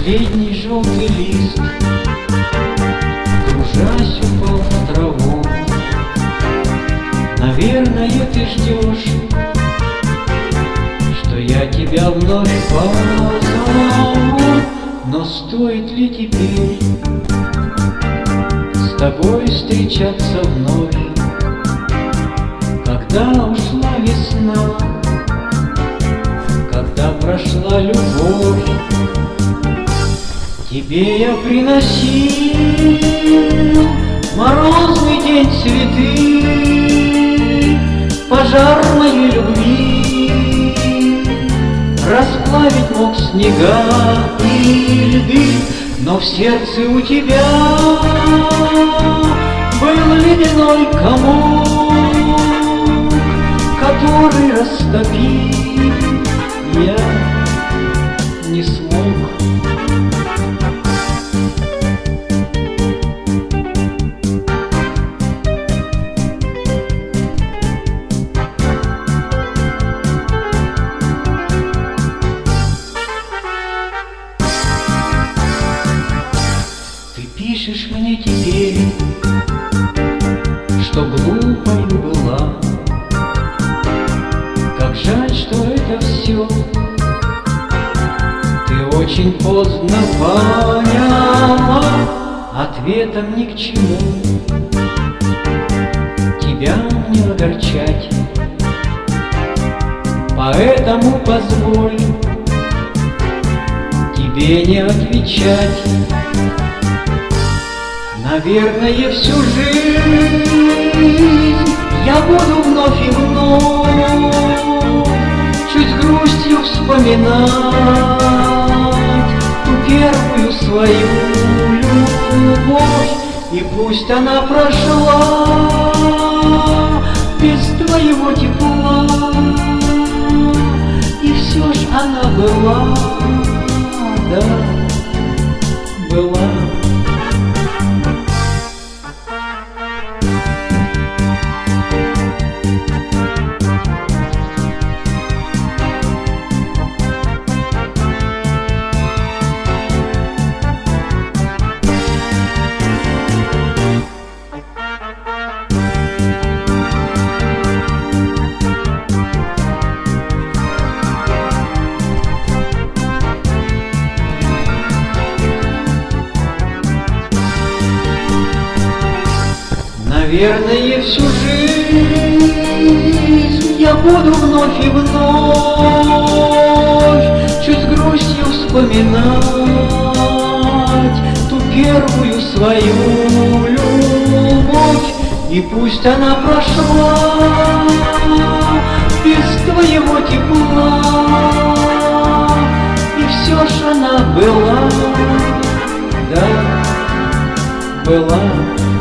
Последний желтый лист, кружась, упал в траву. Наверное, ты ждешь, что я тебя вновь позову. Но стоит ли теперь с тобой встречаться вновь, когда ушла весна, когда прошла любовь? Тебе я приносил морозный день цветы, пожар моей любви, расплавить мог снега и льды. Но в сердце у тебя был ледяной комок, который растопить я не смог. Пишешь мне теперь, что глупой была. Как жаль, что это все ты очень поздно поняла. Ответом ни к чему тебя мне огорчать, поэтому позволь тебе не отвечать. Наверное, всю жизнь я буду вновь и вновь чуть с грустью вспоминать ту первую свою любовь. И пусть она прошла без твоего тепла, и все ж она была, да, была. Наверное, всю жизнь я буду вновь и вновь чуть с грустью вспоминать ту первую свою любовь. И пусть она прошла без твоего тепла, и все ж она была, да, была.